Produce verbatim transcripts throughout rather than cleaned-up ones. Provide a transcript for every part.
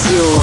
Radio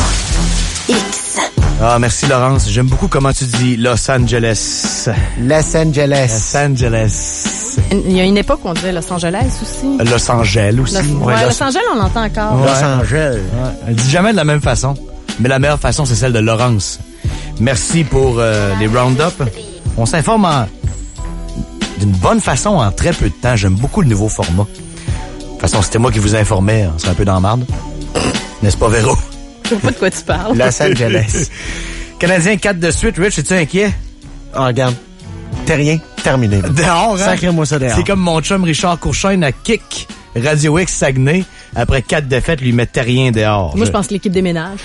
X. Ah, merci Laurence. J'aime beaucoup comment tu dis Los Angeles. Los Angeles. Los Angeles. Il y a une époque où on disait Los Angeles aussi. Los Angeles aussi. Los, ouais, ouais, Los Angeles, on l'entend encore. Ouais. Los Angeles. Ouais. Elle dit jamais de la même façon. Mais la meilleure façon, c'est celle de Laurence. Merci pour euh, les round-up. On s'informe en... d'une bonne façon en très peu de temps. J'aime beaucoup le nouveau format. De toute façon, c'était moi qui vous informais. On serait un peu dans la marde. N'est-ce pas, Véro? Je sais pas de quoi tu parles. Los Angeles. Canadien quatre de suite. Rich, es-tu inquiet? Oh, regarde. T'es rien. Terminé. Dehors, hein? Sacrez-moi ça dehors. C'est comme mon chum Richard Courchaine à Kick Radio X Saguenay. Après quatre défaites, lui mettait rien dehors. Moi, je pense que l'équipe déménage.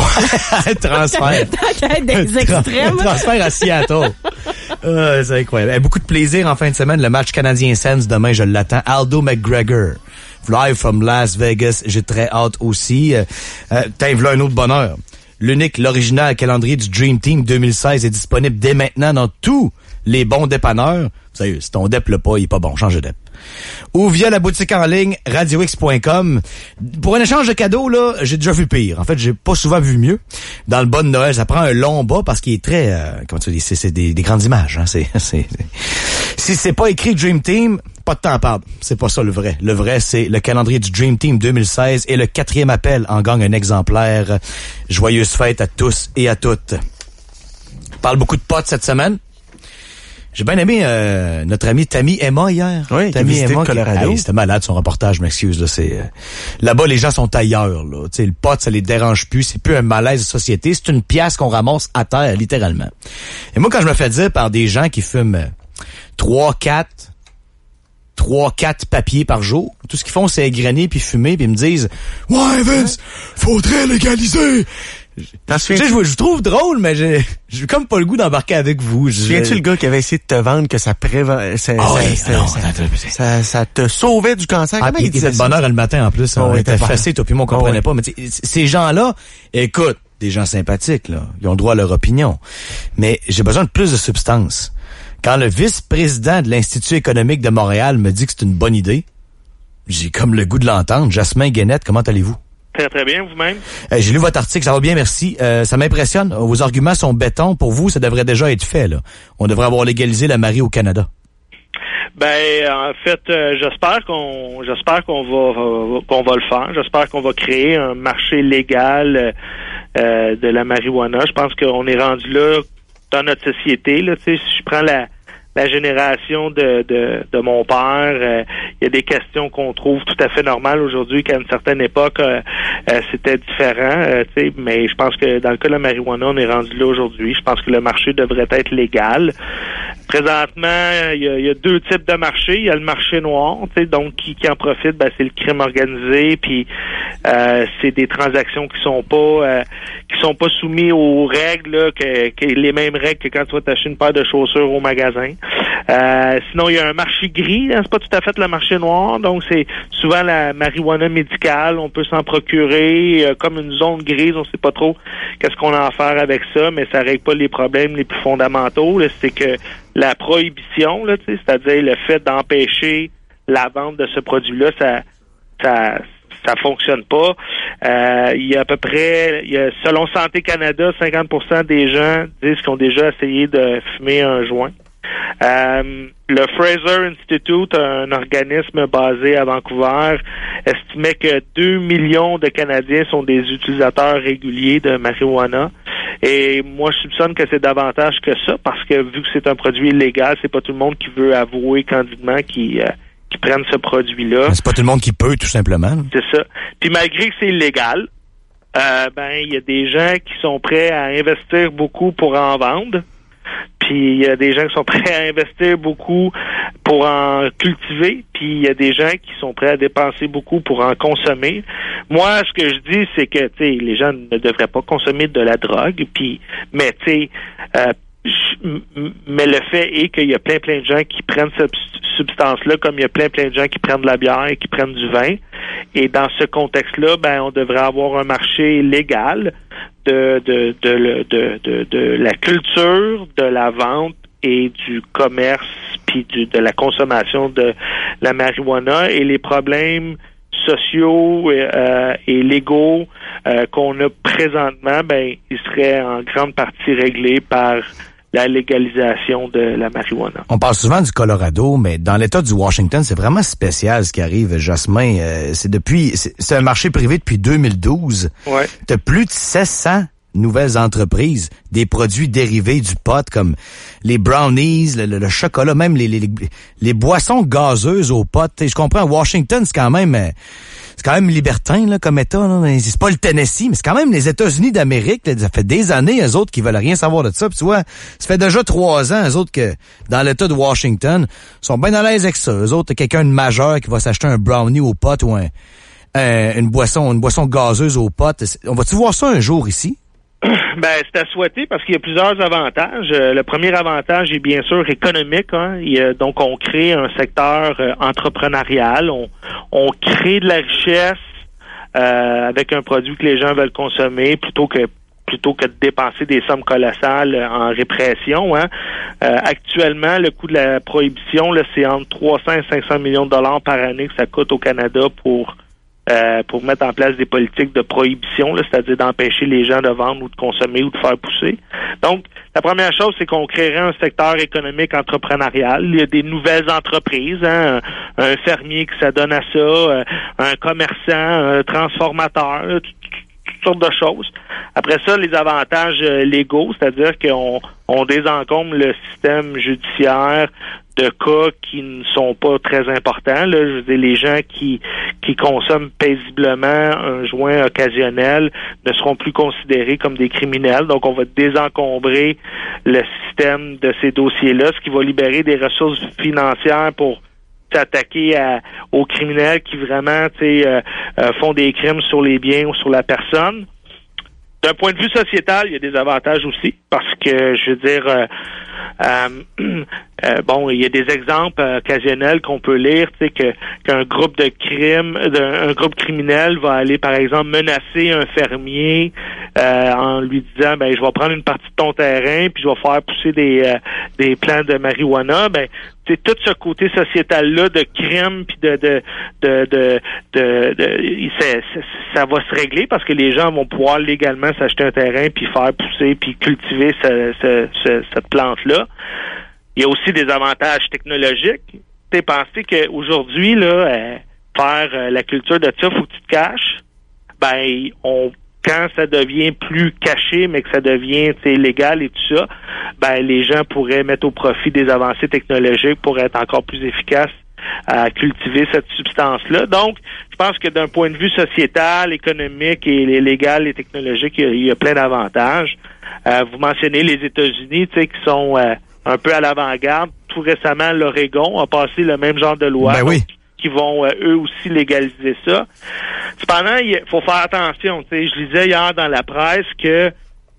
Transfert. Tant qu'à être des extrêmes. Transfert à Seattle. euh, c'est incroyable. Eh, beaucoup de plaisir en fin de semaine. Le match Canadien-Sens, demain, je l'attends. Aldo McGregor. Live from Las Vegas. J'ai très hâte aussi. Euh, euh, T'as voilà un autre bonheur. L'unique, l'original calendrier du Dream Team deux mille seize est disponible dès maintenant dans tous les bons dépanneurs. Sérieux, si ton dep l'a pas, il est pas bon. Change de dep. Ou via la boutique en ligne radio x point com. Pour un échange de cadeaux, là, j'ai déjà vu pire. En fait, j'ai pas souvent vu mieux. Dans le bas de Noël, ça prend un long bas parce qu'il est très... Euh, comment tu dis? C'est, c'est des, des grandes images. Hein? C'est, c'est, c'est... Si c'est pas écrit Dream Team, pas de temps à perdre. C'est pas ça le vrai. Le vrai, c'est le calendrier du Dream Team deux mille seize et le quatrième appel en gagne un exemplaire. Joyeuses fêtes à tous et à toutes. On parle beaucoup de potes cette semaine. J'ai bien aimé euh, notre ami Tammy Emma hier. Oui, Tammy Emma, Colorado. Hey, c'était malade son reportage, je m'excuse. Là, c'est euh, là-bas les gens sont ailleurs. Là, tu sais, le pot ça les dérange plus. C'est plus un malaise de société. C'est une pièce qu'on ramasse à terre littéralement. Et moi quand je me fais dire par des gens qui fument trois, quatre, trois, quatre papiers par jour, tout ce qu'ils font c'est égrener puis fumer puis ils me disent ouais Vince, faudrait légaliser. Tu sais, je, je trouve drôle, mais j'ai, j'ai comme pas le goût d'embarquer avec vous. Je, Souviens-tu le gars qui avait essayé de te vendre que ça prévent, ça, oh ça, oui, ça, non, ça, attends, ça, ça te sauvait du cancer? Ah, Comment il il disait était de ça? bonne heure le matin en plus. Oh, On oui, était pas. fessés, toi puis moi on comprenait oh, oui. pas. Mais ces gens-là, écoute, des gens sympathiques, là, ils ont le droit à leur opinion. Mais j'ai besoin de plus de substance. Quand le vice-président de l'Institut économique de Montréal me dit que c'est une bonne idée, j'ai comme le goût de l'entendre. Jasmin Guénette, comment allez-vous? Très, très bien, vous-même. Euh, j'ai lu votre article, ça va bien, merci. Euh, ça m'impressionne. Vos arguments sont béton. Pour vous, ça devrait déjà être fait, là. On devrait avoir légalisé la mariée au Canada. Ben, en fait, euh, j'espère qu'on, j'espère qu'on va, qu'on va le faire. J'espère qu'on va créer un marché légal euh, de la marijuana. Je pense qu'on est rendu là dans notre société. Là, tu sais, si je prends la la génération de, de, de mon père, il euh, y a des questions qu'on trouve tout à fait normales aujourd'hui qu'à une certaine époque, euh, euh, c'était différent. Euh, tu sais, mais je pense que dans le cas de la marijuana, on est rendu là aujourd'hui. Je pense que le marché devrait être légal. Présentement, il y a, y a deux types de marchés. Il y a le marché noir, tu sais, donc qui, qui en profite, ben, c'est le crime organisé, puis euh, c'est des transactions qui sont pas euh, qui sont pas soumises aux règles, là, que, que les mêmes règles que quand tu vas t'acheter une paire de chaussures au magasin. Euh, sinon, il y a un marché gris, hein, c'est pas tout à fait le marché noir, donc c'est souvent la marijuana médicale, on peut s'en procurer euh, comme une zone grise, on sait pas trop qu'est-ce qu'on a à faire avec ça, mais ça règle pas les problèmes les plus fondamentaux, là, c'est que la prohibition, là, tu sais, c'est-à-dire le fait d'empêcher la vente de ce produit-là, ça ça ça fonctionne pas. Euh, il y a à peu près, il y a, selon Santé Canada, cinquante pour cent des gens disent qu'ils ont déjà essayé de fumer un joint. Euh, le Fraser Institute, un organisme basé à Vancouver, estimait que deux millions de Canadiens sont des utilisateurs réguliers de marijuana. Et moi, je soupçonne que c'est davantage que ça, parce que vu que c'est un produit illégal, c'est pas tout le monde qui veut avouer candidement qu'ils euh, qui prennent ce produit-là. Mais c'est pas tout le monde qui peut, tout simplement. C'est ça. Puis malgré que c'est illégal, euh, ben il y a des gens qui sont prêts à investir beaucoup pour en vendre. Puis il y a des gens qui sont prêts à investir beaucoup pour en cultiver, puis il y a des gens qui sont prêts à dépenser beaucoup pour en consommer. Moi, ce que je dis, c'est que, tu sais, les gens ne devraient pas consommer de la drogue, puis, mais tu sais, euh, mais le fait est qu'il y a plein plein de gens qui prennent cette substance-là, comme il y a plein plein de gens qui prennent de la bière et qui prennent du vin. Et dans ce contexte-là, ben on devrait avoir un marché légal de de de de de, de la culture, de la vente et du commerce puis du, de la consommation de la marijuana. Et les problèmes sociaux euh, et légaux euh, qu'on a présentement, ben, ils seraient en grande partie réglés par la légalisation de la marijuana. On parle souvent du Colorado, mais dans l'État du Washington, c'est vraiment spécial ce qui arrive, Jasmin. Euh, c'est depuis, c'est, c'est un marché privé depuis deux mille douze. Ouais. T'as plus de six cents nouvelles entreprises, des produits dérivés du pot comme les brownies, le, le, le chocolat, même les, les, les, les boissons gazeuses au pot. Je comprends, Washington, c'est quand même... Euh, C'est quand même libertin là, comme État. Là. C'est pas le Tennessee, mais c'est quand même les États-Unis d'Amérique. Là. Ça fait des années, eux autres, qui veulent rien savoir de ça. Puis tu vois, ça fait déjà trois ans, eux autres, que dans l'État de Washington, sont bien à l'aise avec ça. Eux autres, quelqu'un de majeur qui va s'acheter un brownie au pot ou un, un, une boisson une boisson gazeuse au pot. On va-tu voir ça un jour ici? Ben, c'est à souhaiter parce qu'il y a plusieurs avantages. Euh, le premier avantage est bien sûr économique. Hein. Il y a, donc, on crée un secteur euh, entrepreneurial. On, on crée de la richesse euh, avec un produit que les gens veulent consommer plutôt que plutôt que de dépenser des sommes colossales en répression. Hein. Euh, actuellement, le coût de la prohibition, là, c'est entre trois cents et cinq cents millions de dollars par année que ça coûte au Canada pour Euh, pour mettre en place des politiques de prohibition, là, c'est-à-dire d'empêcher les gens de vendre ou de consommer ou de faire pousser. Donc, la première chose, c'est qu'on créerait un secteur économique entrepreneurial. Il y a des nouvelles entreprises, hein, un, un fermier qui s'adonne à ça, euh, un commerçant, un transformateur, là, tout, toutes sortes de choses. Après ça, les avantages euh, légaux, c'est-à-dire qu'on on désencombre le système judiciaire de cas qui ne sont pas très importants. Là. Je veux dire, les gens qui qui consomment paisiblement un joint occasionnel ne seront plus considérés comme des criminels. Donc, on va désencombrer le système de ces dossiers-là, ce qui va libérer des ressources financières pour s'attaquer à, aux criminels qui vraiment tu sais, euh, euh, font des crimes sur les biens ou sur la personne. D'un point de vue sociétal, il y a des avantages aussi, parce que, je veux dire, euh, euh, euh, bon, il y a des exemples euh, occasionnels qu'on peut lire, tu sais, que qu'un groupe de crimes, d'un, un groupe criminel va aller, par exemple, menacer un fermier euh, en lui disant, ben, je vais prendre une partie de ton terrain, puis je vais faire pousser des euh, des plants de marijuana. Ben, c'est tout ce côté sociétal-là de crime puis de de de de, de, de ça, ça va se régler parce que les gens vont pouvoir légalement s'acheter un terrain puis faire pousser puis cultiver ce, ce, ce, cette plante-là. Il y a aussi des avantages technologiques. Tu pensé qu'aujourd'hui, là, euh, faire euh, la culture de ça, faut que tu te caches. Ben, on quand ça devient plus caché, mais que ça devient légal et tout ça, ben les gens pourraient mettre au profit des avancées technologiques pour être encore plus efficaces à cultiver cette substance-là. Donc, je pense que d'un point de vue sociétal, économique et légal et technologique, il y a, il y a plein d'avantages. Euh, vous mentionnez les États-Unis, tu sais, qui sont euh, un peu à l'avant-garde. Tout récemment, l'Oregon a passé le même genre de loi. Ben oui. Qui vont euh, eux aussi légaliser ça. Cependant, il faut faire attention. Tu sais, je lisais hier dans la presse que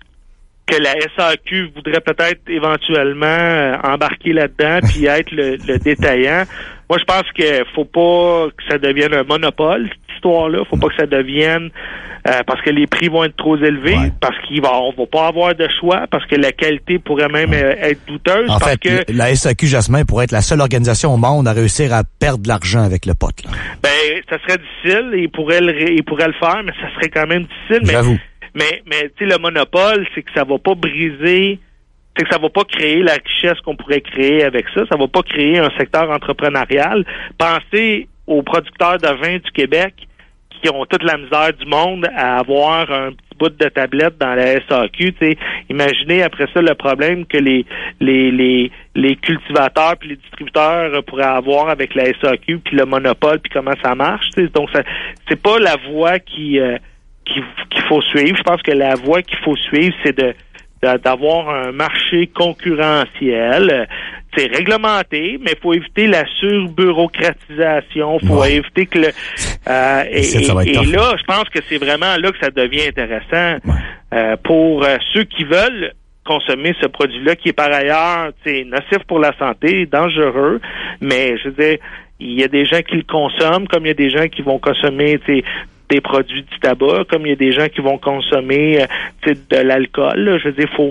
que la S A Q voudrait peut-être éventuellement euh, embarquer là-dedans puis être le, le détaillant. Moi, je pense que faut pas que ça devienne un monopole, cette histoire-là. Faut pas que ça devienne euh, parce que les prix vont être trop élevés, ouais. parce qu'il va, on va pas avoir de choix, parce que la qualité pourrait même ouais. être douteuse. En parce fait, que la S A Q, Jasmin, pourrait être la seule organisation au monde à réussir à perdre de l'argent avec le pot. Là. Ben, ça serait difficile. Il pourrait le, il pourrait le faire, mais ça serait quand même difficile. Mais, J'avoue. Mais, mais tu sais, le monopole, c'est que ça va pas briser. C'est que ça va pas créer la richesse qu'on pourrait créer avec ça. Ça va pas créer un secteur entrepreneurial. Pensez aux producteurs de vin du Québec qui ont toute la misère du monde à avoir un petit bout de tablette dans la S A Q. T'sais. Imaginez après ça le problème que les les les les cultivateurs puis les distributeurs pourraient avoir avec la S A Q puis le monopole puis comment ça marche. T'sais. Donc ça c'est pas la voie qui euh, qui qu'il faut suivre. Je pense que la voie qu'il faut suivre, c'est de d'avoir un marché concurrentiel. C'est réglementé, mais il faut éviter la surbureaucratisation. Il faut ouais. éviter que le... Euh, et, et, et là, je pense que c'est vraiment là que ça devient intéressant ouais. euh, pour euh, ceux qui veulent consommer ce produit-là, qui est par ailleurs nocif pour la santé, dangereux, mais je veux dire, il y a des gens qui le consomment, comme il y a des gens qui vont consommer, tu sais, des produits du tabac, comme il y a des gens qui vont consommer euh, de l'alcool. Là. Je veux dire, faut,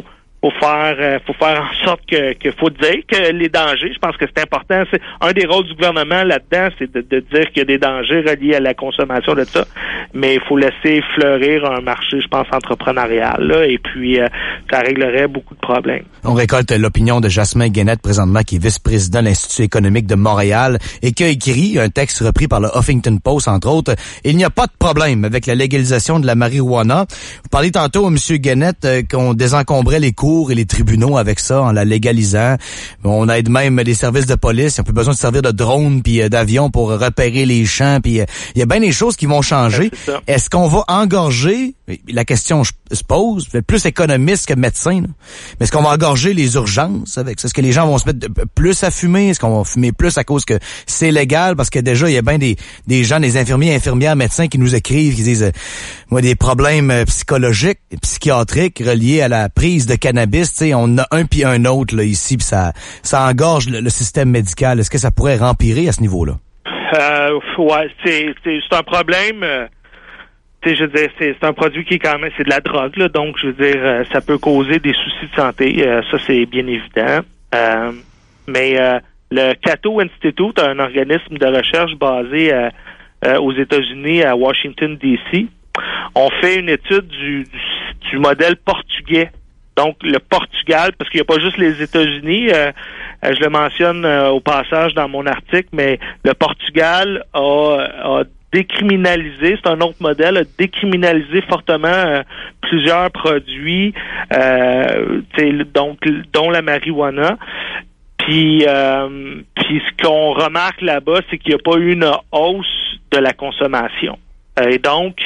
faut faire euh, faut faire en sorte que que faut dire que les dangers, je pense que c'est important. C'est un des rôles du gouvernement là-dedans, c'est de, de dire qu'il y a des dangers reliés à la consommation de ça, mais il faut laisser fleurir un marché, je pense, entrepreneurial là, et puis euh, ça réglerait beaucoup de problèmes. On récolte l'opinion de Jasmin Guénette, présentement, qui est vice-président de l'Institut économique de Montréal et qui a écrit un texte repris par le Huffington Post, entre autres. Il n'y a pas de problème avec la légalisation de la marijuana. Vous parliez tantôt, M. Guénette, euh, qu'on désencombrait les cours et les tribunaux avec ça en la légalisant. On aide même les services de police. On n'a plus besoin de servir de drones puis euh, d'avions pour repérer les champs. Puis il euh, y a bien des choses qui vont changer. Ouais, Est-ce qu'on va engorger, la question se pose, plus économiste que médecin, là. Mais est-ce qu'on va engorger les urgences avec ça? Est-ce que les gens vont se mettre de, plus à fumer? Est-ce qu'on va fumer plus à cause que c'est légal? Parce que déjà, il y a bien des, des gens, des infirmiers, infirmières, médecins qui nous écrivent, qui disent, euh, moi, des problèmes euh, psychologiques, psychiatriques reliés à la prise de cannabis. Tu sais, on a un puis un autre là ici, puis ça, ça engorge le, le système médical. Est-ce que ça pourrait rempirer à ce niveau-là? Euh, ouais, c'est, c'est, c'est un problème. Euh, tu sais, je veux dire, c'est, c'est un produit qui est quand même, c'est de la drogue, là, donc je veux dire, euh, ça peut causer des soucis de santé. Euh, ça, c'est bien évident. Euh, mais euh, le Cato Institute, un organisme de recherche basé euh, euh, aux États-Unis, à Washington, D C, on fait une étude du, du, du modèle portugais. Donc, le Portugal, parce qu'il n'y a pas juste les États-Unis, euh, euh, je le mentionne euh, au passage dans mon article, mais le Portugal a, a décriminalisé, c'est un autre modèle, a décriminalisé fortement euh, plusieurs produits, euh, donc dont la marijuana. Puis, euh, puis ce qu'on remarque là-bas, c'est qu'il n'y a pas eu une hausse de la consommation. Euh, et donc,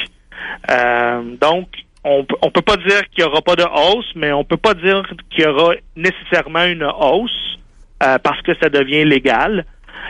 euh, donc on on peut pas dire qu'il y aura pas de hausse, mais on peut pas dire qu'il y aura nécessairement une hausse euh, parce que ça devient légal.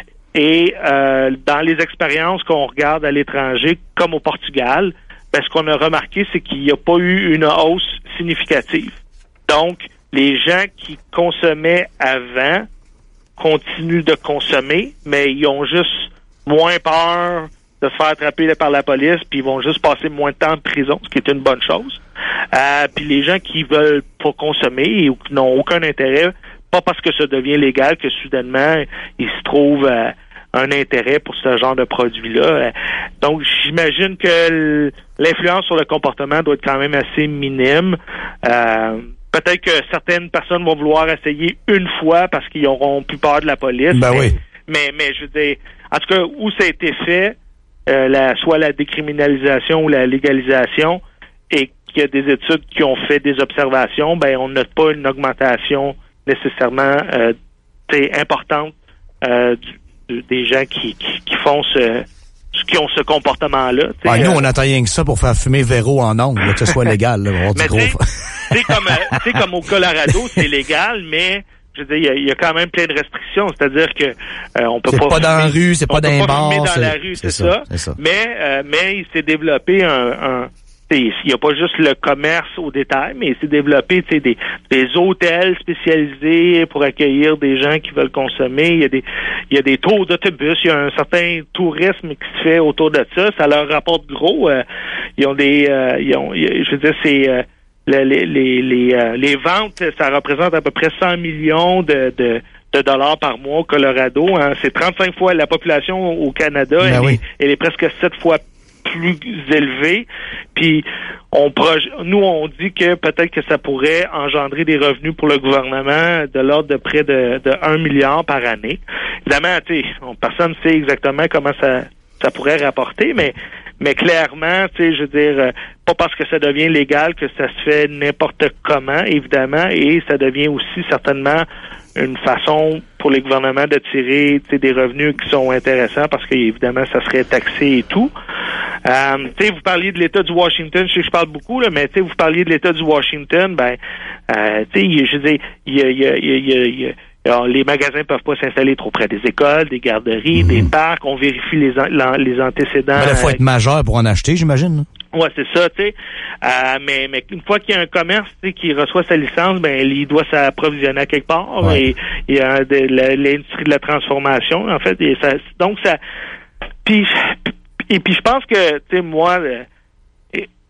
Et euh, dans les expériences qu'on regarde à l'étranger, comme au Portugal, ben, ce qu'on a remarqué, c'est qu'il n'y a pas eu une hausse significative. Donc, les gens qui consommaient avant continuent de consommer, mais ils ont juste moins peur de se faire attraper par la police, puis ils vont juste passer moins de temps en prison, ce qui est une bonne chose. Euh, puis les gens qui veulent pas consommer ou qui n'ont aucun intérêt, pas parce que ça devient légal que soudainement il se trouve euh, un intérêt pour ce genre de produit-là. Euh, donc j'imagine que l'influence sur le comportement doit être quand même assez minime. Euh, peut-être que certaines personnes vont vouloir essayer une fois parce qu'ils auront plus peur de la police. Ben mais, oui. mais mais je veux dire, en tout cas, où ça a été fait, euh, la, soit la décriminalisation ou la légalisation, et qu'il y a des études qui ont fait des observations, ben on note pas une augmentation nécessairement euh, importante euh, du, des gens qui, qui, qui font ce qui ont ce comportement-là. Ah, nous, euh, on attend rien que ça pour faire fumer Véro en ondes, là, que ce soit légal. Là, on dit mais gros. c'est comme, euh, comme au Colorado, c'est légal, mais je veux dire, il y a, il y a quand même plein de restrictions. C'est-à-dire que euh, on peut c'est pas, pas dans la rue, c'est pas dans les bars. On peut pas fumer dans c'est, la rue, c'est, c'est, ça. ça, c'est ça. Mais euh, mais il s'est développé un, un il n'y a pas juste le commerce au détail, mais il s'est développé des, des hôtels spécialisés pour accueillir des gens qui veulent consommer. Il y a des il y a des tours d'autobus, il y a un certain tourisme qui se fait autour de ça. Ça leur rapporte gros. Euh, ils ont des euh, ils ont, je veux dire, c'est euh, les les les, euh, les ventes, ça représente à peu près cent millions de, de de dollars par mois au Colorado. Hein. C'est trente-cinq fois la population au Canada. Ben elle, oui. est, elle est presque sept fois plus élevé, puis on proje- nous on dit que peut-être que ça pourrait engendrer des revenus pour le gouvernement de l'ordre de près de, de un milliard par année. Évidemment, tu sais, personne ne sait exactement comment ça ça pourrait rapporter, mais mais clairement, tu sais, je veux dire, euh, pas parce que ça devient légal que ça se fait n'importe comment, évidemment, et ça devient aussi certainement une façon pour les gouvernements de tirer des revenus qui sont intéressants parce qu'évidemment, ça serait taxé et tout. Euh, tu sais, vous parliez de l'État du Washington, je sais que je parle beaucoup, là, mais tu sais, vous parliez de l'État du Washington, ben, euh, tu sais, je veux dire, il y a, il y a, il y a, il y a alors, les magasins peuvent pas s'installer trop près des écoles, des garderies, mmh. des parcs. On vérifie les, an- les antécédents. Il faut être majeur pour en acheter, j'imagine. Ouais, c'est ça, tu sais. Euh, mais, mais une fois qu'il y a un commerce, tu sais, qui reçoit sa licence, ben, il doit s'approvisionner à quelque part. Ouais. Et il y a de, la, l'industrie de la transformation, en fait. Et ça, donc ça. Puis, et puis je pense que, tu sais, moi,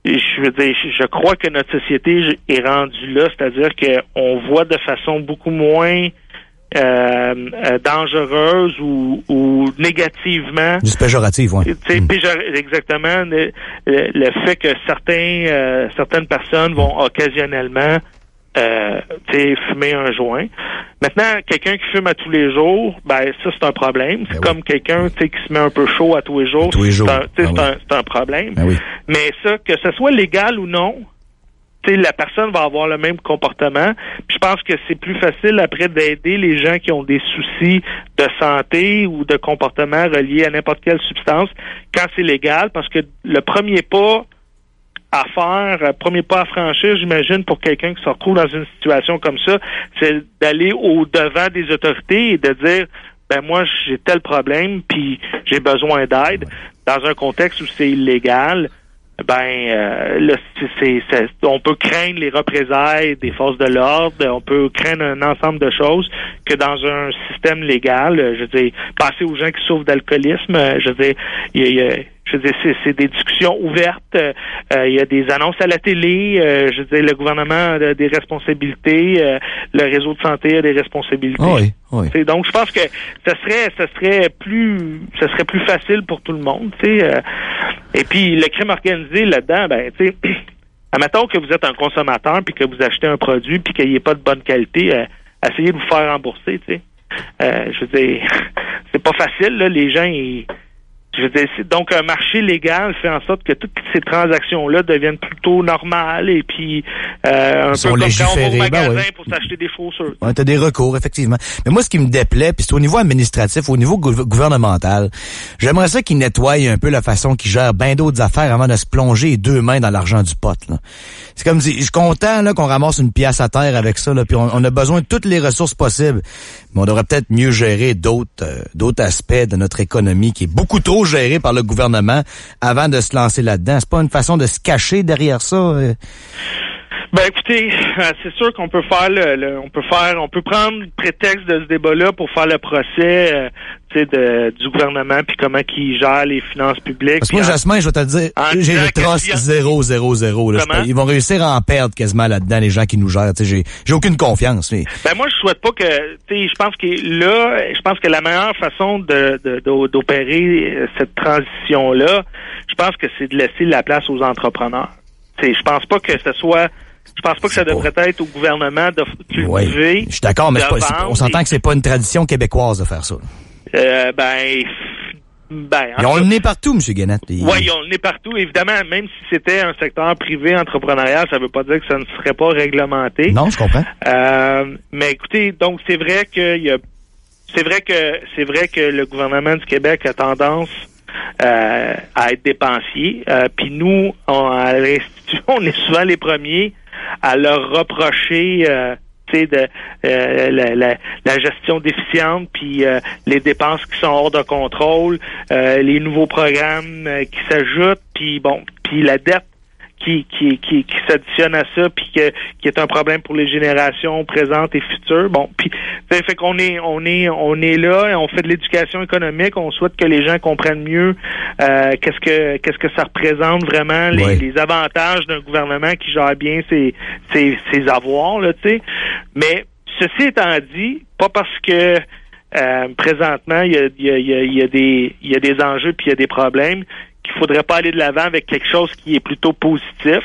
je veux dire, je crois que notre société est rendue là, c'est-à-dire qu'on voit de façon beaucoup moins euh, euh, dangereuse ou, ou négativement. Juste péjorative, oui. Mm. Péjor- exactement. Le, le fait que certains, euh, certaines personnes vont occasionnellement Euh, fumer un joint. Maintenant, quelqu'un qui fume à tous les jours, ben ça c'est un problème. C'est ben comme oui. quelqu'un qui se met un peu chaud à tous les jours. Tous les jours. C'est, un, ben c'est, oui. un, c'est un problème. Ben oui. Mais ça, que ce soit légal ou non, la personne va avoir le même comportement. Puis je pense que c'est plus facile après d'aider les gens qui ont des soucis de santé ou de comportement reliés à n'importe quelle substance quand c'est légal, parce que le premier pas à faire, premier pas à franchir, j'imagine, pour quelqu'un qui se retrouve dans une situation comme ça, c'est d'aller au devant des autorités et de dire, ben moi, j'ai tel problème, puis j'ai besoin d'aide. Dans un contexte où c'est illégal, ben euh, là, c'est, c'est, c'est, on peut craindre les représailles des forces de l'ordre, on peut craindre un ensemble de choses que dans un système légal. Je veux dire, penser aux gens qui souffrent d'alcoolisme, je veux dire, il y a, je veux dire, c'est, c'est des discussions ouvertes. Euh, il y a des annonces à la télé. Euh, je veux dire, le gouvernement a des responsabilités. Euh, le réseau de santé a des responsabilités. Oh oui, oui. T'sais, donc, je pense que ça serait, ça serait plus, ça serait plus facile pour tout le monde. Tu euh, et puis le crime organisé là-dedans, ben, tu sais, admettons que vous êtes un consommateur puis que vous achetez un produit puis qu'il n'y ait pas de bonne qualité, euh, essayez de vous faire rembourser. Tu sais, euh, je veux dire, c'est pas facile là. Les gens, ils Je veux dire, donc un marché légal fait en sorte que toutes ces transactions-là deviennent plutôt normales et puis euh, un Ils peu comme quand on va au magasin ben oui. pour s'acheter des chaussures. Ouais, t'as des recours, effectivement. Mais moi, ce qui me déplaît, puis c'est au niveau administratif, au niveau gou- gouvernemental, j'aimerais ça qu'ils nettoient un peu la façon qu'ils gèrent bien d'autres affaires avant de se plonger les deux mains dans l'argent du pote. Là. C'est comme si, je suis content là qu'on ramasse une pièce à terre avec ça, là, puis on, on a besoin de toutes les ressources possibles. Mais on devrait peut-être mieux gérer d'autres euh, d'autres aspects de notre économie qui est beaucoup trop gérée par le gouvernement avant de se lancer là-dedans. C'est pas une façon de se cacher derrière ça. Euh. Ben écoutez, euh, c'est sûr qu'on peut faire le, le on peut faire on peut prendre le prétexte de ce débat-là pour faire le procès euh, tu sais de du gouvernement puis comment qu'il gère les finances publiques. Parce que moi, Jasmin, je vais te dire, j'ai le trust zéro zéro zéro. Ils vont réussir à en perdre quasiment là-dedans, les gens qui nous gèrent. Tu sais, j'ai j'ai aucune confiance. Mais... Ben moi, je souhaite pas que tu sais, je pense que là, je pense que la meilleure façon de, de, de d'opérer cette transition-là, je pense que c'est de laisser la place aux entrepreneurs. Tu sais, je pense pas que ce soit Je pense pas que ça devrait pas. être au gouvernement de cultiver. Oui, je suis d'accord, mais c'est pas, c'est, on s'entend et... que c'est pas une tradition québécoise de faire ça. Euh, ben, ben. Ils ont le nez partout, M. Guénette. Et... Oui, ils ont le nez partout. Évidemment, même si c'était un secteur privé entrepreneurial, ça veut pas dire que ça ne serait pas réglementé. Non, je comprends. Euh, mais écoutez, donc c'est vrai qu'il y a, c'est vrai que c'est vrai que le gouvernement du Québec a tendance euh, à être dépensier. Euh, Puis nous, on, à l'Institut, on est souvent les premiers à leur reprocher euh, de euh, la, la, la gestion déficiente, puis euh, les dépenses qui sont hors de contrôle, euh, les nouveaux programmes euh, qui s'ajoutent, puis bon, puis la dette qui qui qui, qui s'additionne à ça, puis que qui est un problème pour les générations présentes et futures. Bon, puis ça fait qu'on est on est on est là, et on fait de l'éducation économique, on souhaite que les gens comprennent mieux euh, qu'est-ce que qu'est-ce que ça représente vraiment les, oui. les avantages d'un gouvernement qui gère bien ses ses, ses avoirs là, tu sais. Mais ceci étant dit, pas parce que euh, présentement il y a il y a il y a des il y a des enjeux puis il y a des problèmes qu'il faudrait pas aller de l'avant avec quelque chose qui est plutôt positif.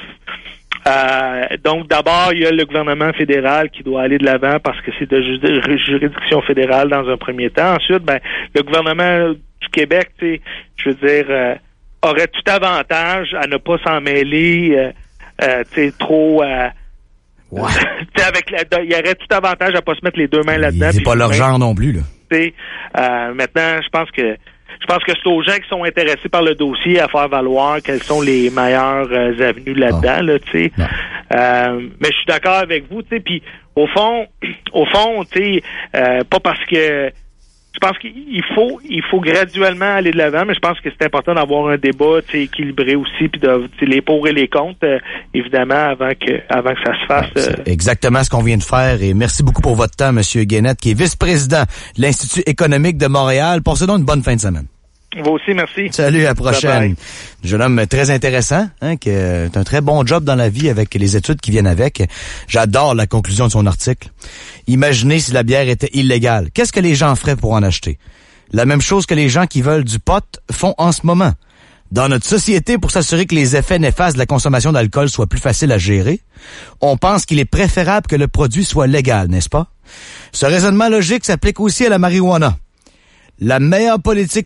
Euh, donc, d'abord, il y a le gouvernement fédéral qui doit aller de l'avant parce que c'est de juridiction fédérale dans un premier temps. Ensuite, ben, le gouvernement du Québec, tu sais, je veux dire, euh, aurait tout avantage à ne pas s'en mêler, euh, euh, tu sais, trop. Euh, ouais. avec la, il y aurait tout avantage à pas se mettre les deux mains là-dedans. C'est pas leur genre non plus, là. Tu sais, euh, maintenant, je pense que. Je pense que c'est aux gens qui sont intéressés par le dossier à faire valoir quelles sont les meilleures euh, avenues là-dedans, là, tu sais. Euh, mais je suis d'accord avec vous, tu sais. Puis au fond, au fond, tu sais, euh, pas parce que je pense qu'il faut, il faut graduellement aller de l'avant, mais je pense que c'est important d'avoir un débat, tu sais, équilibré aussi, puis de les pour et les contre, euh, évidemment, avant que, avant que ça se fasse. Euh... C'est exactement ce qu'on vient de faire. Et merci beaucoup pour votre temps, Monsieur Guénette, qui est vice-président de l'Institut économique de Montréal. Passez donc une bonne fin de semaine. Vous aussi, merci. Salut, à la prochaine. Bye bye. Jeune homme très intéressant, hein, qui a un très bon job dans la vie avec les études qui viennent avec. J'adore la conclusion de son article. Imaginez si la bière était illégale. Qu'est-ce que les gens feraient pour en acheter? La même chose que les gens qui veulent du pot font en ce moment. Dans notre société, pour s'assurer que les effets néfastes de la consommation d'alcool soient plus faciles à gérer, on pense qu'il est préférable que le produit soit légal, n'est-ce pas? Ce raisonnement logique s'applique aussi à la marijuana. La meilleure politique